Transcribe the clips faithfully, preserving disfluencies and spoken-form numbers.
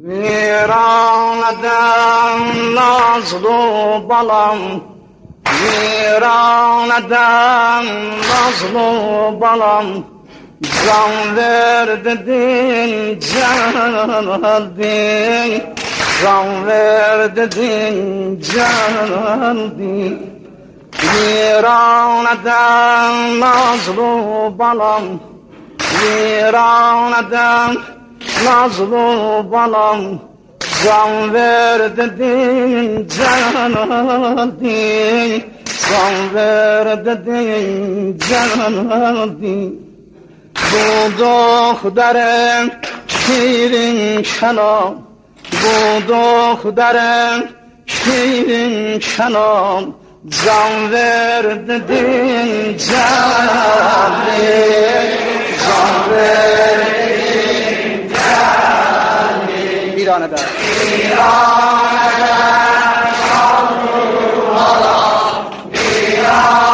ویراندم نازلو بالام ویراندم نازلو بالام can ver dedin candin can ver dedin candin viraneden nazlı balam viraneden nazlı balam can ver dedin candin can ver dedin candin bu دخترم شیرین کلام bu دخترم شیرین کلام can ver dedin canım can ver dedin canım bir an eder bir an eder Allah bir an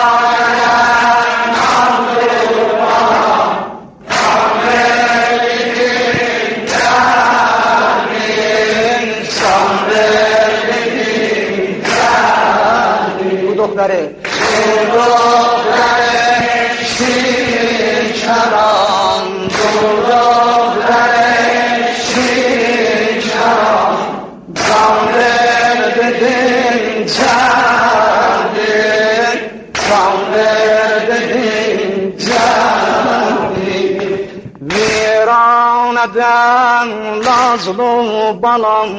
دختره دختره شیرین کلام دختره شیرین کلام can ver dedin canım can ver dedin canım viraneden nazlı balam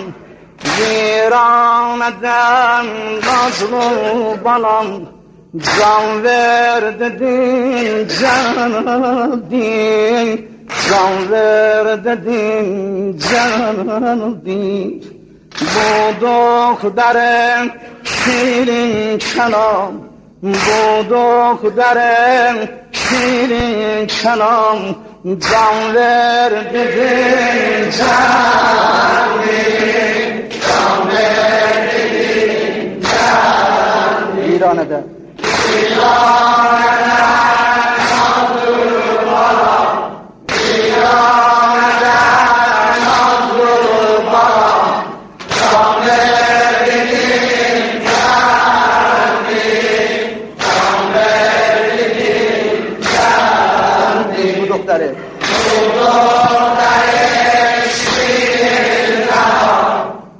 viraneden nazlı balam can ver dedin canım can ver dedin canım bu دخترم şirin kelam bu دخترم şirin kelam can ver dedin canım can ver dedin canım İran'da İran'da nazlı balam İran'da nazlı balam can ver dedin canım can ver dedin canım bu doktoru bu doktoru şirin kalam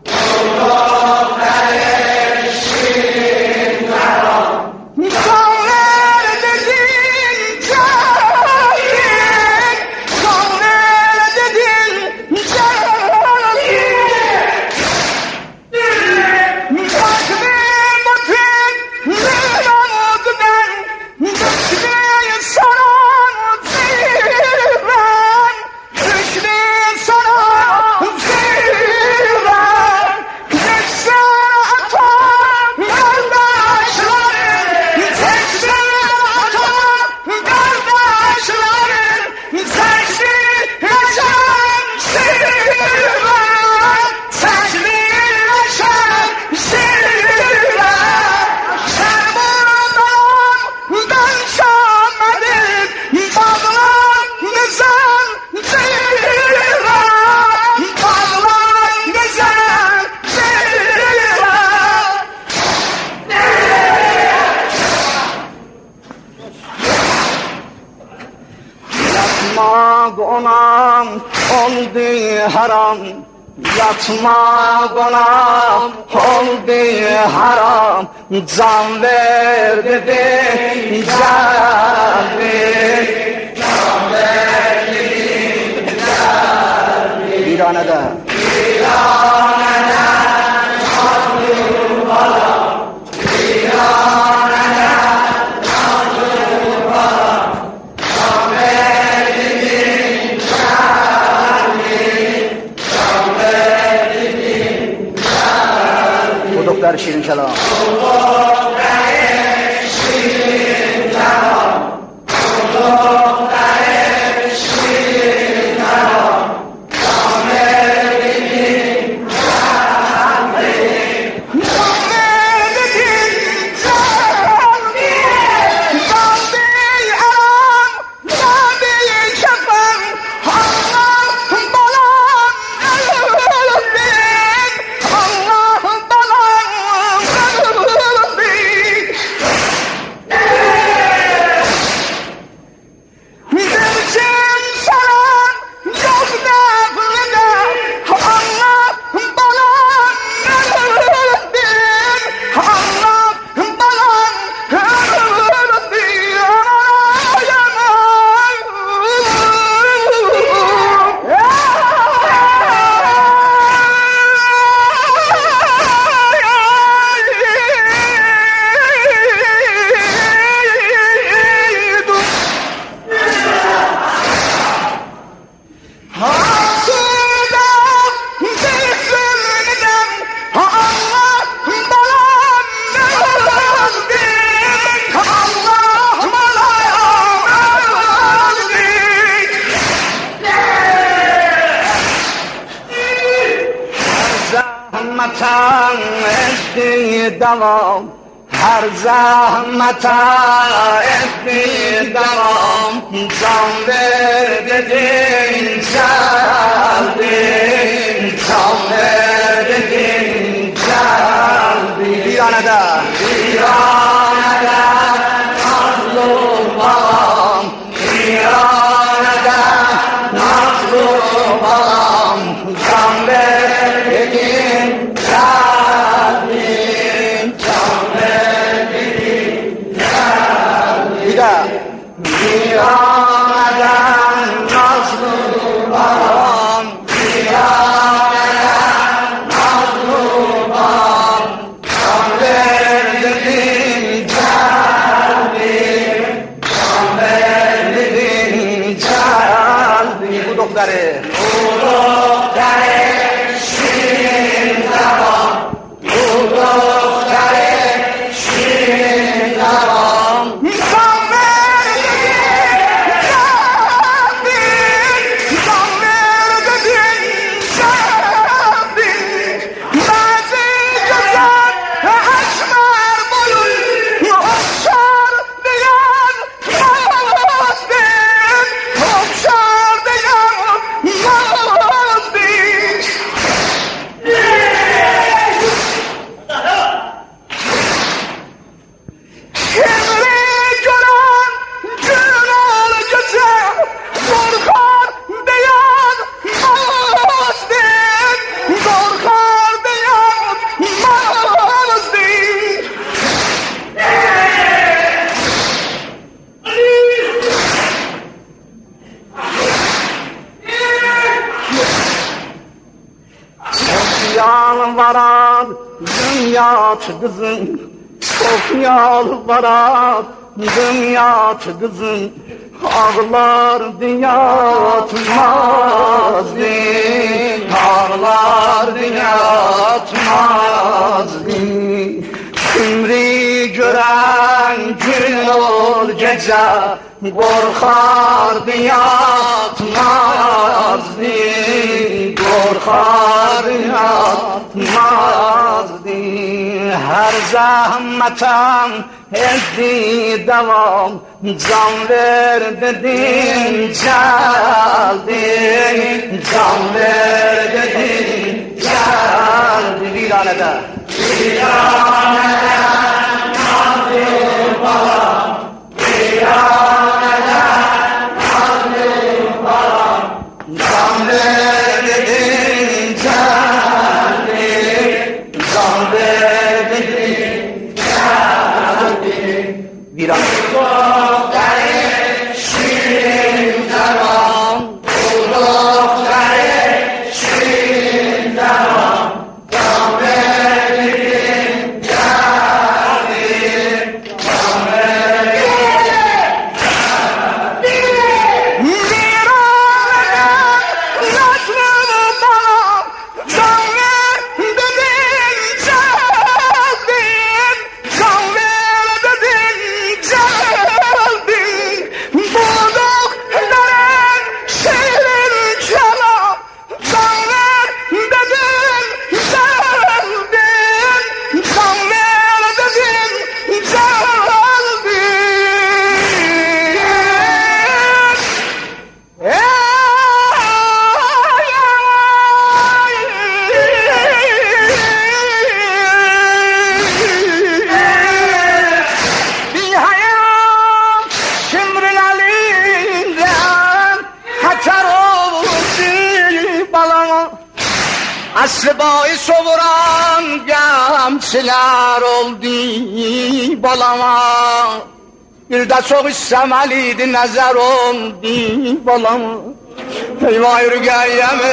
Gonam oldu haram yatma gonam oldu haram can ver dedin canım can ver dedin canım İran'da İran'da nazlı balam İran'da nazlı balam can ver dedin canım can ver dedin canım bu doktor şirin kelam bu doktor şirin kelam bu doktor şirin kelam can ver dedin canım can ver dedin canım can değil aram can değil kefem Allah balam زحمتم ادی دوام هر زحمتم ادی دوام جان بردین جلدین جان بردین جلدین بیانده بیانده مظلومم بیانده مظلومم جان بردین جلدین جان بردین جلدین بیانده مظلومم بیانده مظلومم جان بردین جلدین جان بردین جلدین او دختره او دختره شیرین زبان او دختره شیرین زبان جان بردین جلدین جان بردین جلدین بعضی جزد اشمر بلون افشار دیان ماستین افشار دیان ماستین Kimri gören gün olacaksa korkar diyen mazdin korkar diyen mazdin Çok yalvaran dünya kızım Çok yalvaran dünya kızım Ağlar diyatmazdı Ağlar diyatmazdı Kimri gören gün ol gece Korkar diyatmazdı Korkar diyatmazdı Her zahmetem ezdi devam Can ver dedin geldin Can ver dedin geldin Viranede Viranede nazlı balam Viranede nazlı balam Can ver dedin geldin Can ver dedin geldin Viranede şirin zaman Kulukları şirin zaman Can verdin geldin Can verdin geldin Viranede nazlı balam Can verdin geldin Can verdin geldin Buldukların şirin çalam Can verdin geldin Can verdin geldin Bir hayal şimrin elinden Haçar oldu balama Aslı boyu sovuran gamçılar oldu balama Bir de çok isteməliydi nəzər oldu balama Eyvah yürügəyəmi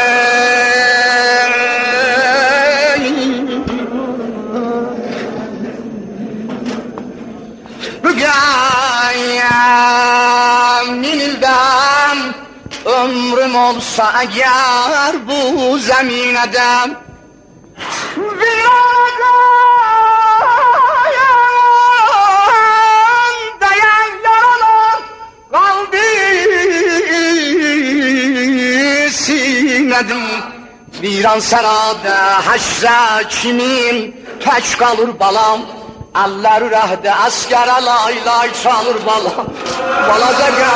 Rügəyəm min ildən ömrüm olsa əgər bu zəminədən Viranədən dayan yaralar qaldı sinədim Viran sərada həşrə kimin tək qalır balam, əlləri rəhdə əskərə lay lay çalır balam. Balaca